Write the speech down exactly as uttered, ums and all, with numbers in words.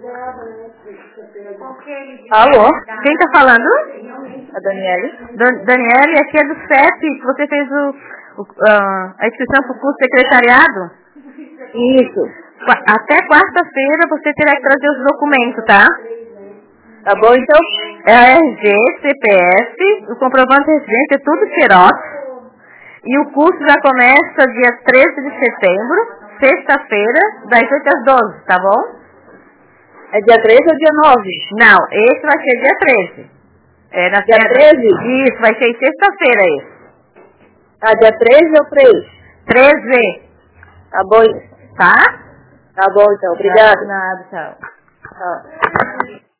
Alô? Quem tá falando? A Daniele. Dan Daniele, aqui é do C E P, que você fez o, o, uh, a inscrição para o curso de secretariado? Isso. Até quarta-feira você terá que trazer os documentos, tá? Tá bom, então? É a R G, C P F, o comprovante de residência, é tudo xerox. E o curso já começa dia treze de setembro, sexta-feira, das oito às doze, tá bom? É dia treze ou dia nove? Não, esse vai ser dia treze. É na dia treze? Isso, vai ser sexta-feira esse. Ah, dia treze ou três? treze. Tá bom. Tá? Tá bom, então. Obrigado. Nada, tchau. Tchau.